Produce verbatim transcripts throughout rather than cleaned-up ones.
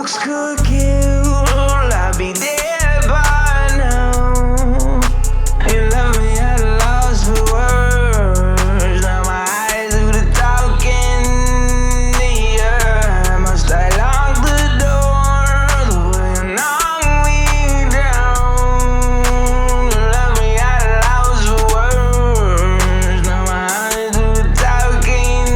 looks could kill, I'd be dead by now. You love me at a loss for words. Now my eyes do the talking. Yeah, must I lock the door the way you knock me down? You love me at a loss for words. Now my eyes do the talking.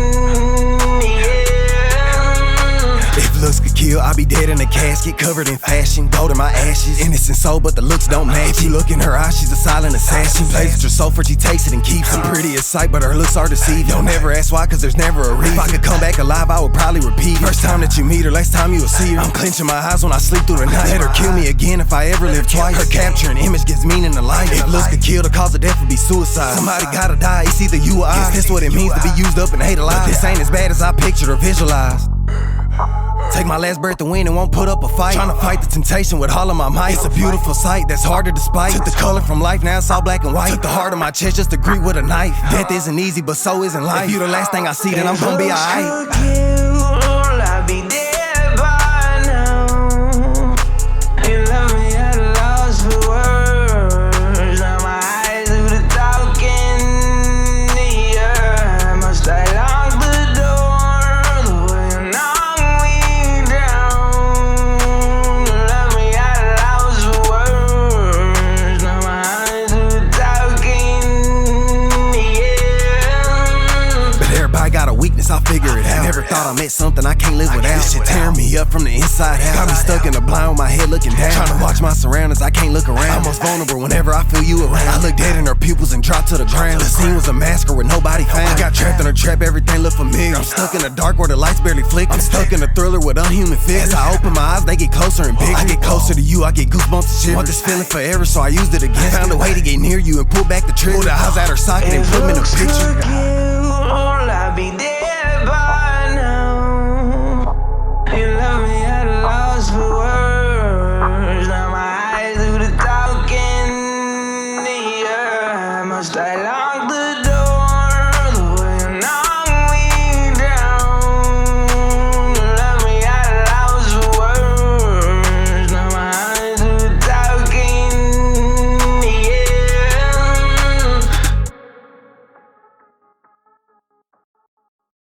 Yeah. If looks could kill, I'll be dead in a casket, covered in fashion, gold in my ashes. Innocent soul, but the looks don't match. If you look in her eyes, she's a silent assassin. Plays with your soul for she takes it and keeps it. Pretty as sight, but her looks are deceiving. Don't ever ask why, cause there's never a reason. If I could come back alive, I would probably repeat it. First time that you meet her, last time you will see her. I'm clenching my eyes when I sleep through the night. Let her kill me again if I ever live twice. Her capture an image gives meaning to life. If looks could kill, the cause of death would be suicide. Somebody gotta die, it's either you or I. Guess that's what it means to be used up and hate alive. But this ain't as bad as I pictured or visualized. Take my last breath to win and won't put up a fight. Tryna fight the temptation with all of my might. It's a beautiful sight that's hard to despite. Took the color from life, now it's all black and white. Took the heart of my chest just to greet with a knife. Death isn't easy, but so isn't life. If you the last thing I see, then I'm gonna be alright. I'd be dead by now. You love me at a loss for words. Now my eyes do the talking. Yeah, must I lock the door the way you knock me down? You love me at a loss for words. Now my eyes do the talking. Yeah. But everybody got a weakness, I'll figure it out. Never thought I met something I can't live without. This shit tearing me up from the inside out. Got me stuck in the blind with my head looking down. Trying to watch my surroundings, I can't look around. I'm most vulnerable whenever I feel you around. I look dead in her pupils and drop to the ground. The scene was a massacre with nobody found. I got trapped in her trap, everything looked familiar. I'm stuck in the dark where the lights barely flicker. I'm stuck in a thriller with unhuman figures. As I open my eyes, they get closer and bigger. I get closer to you, I get goosebumps and shivers. Want this feeling forever, so I used it again. Found a way to get near you and pull back the trigger. Pulled the eyes out her socket and put them in a picture.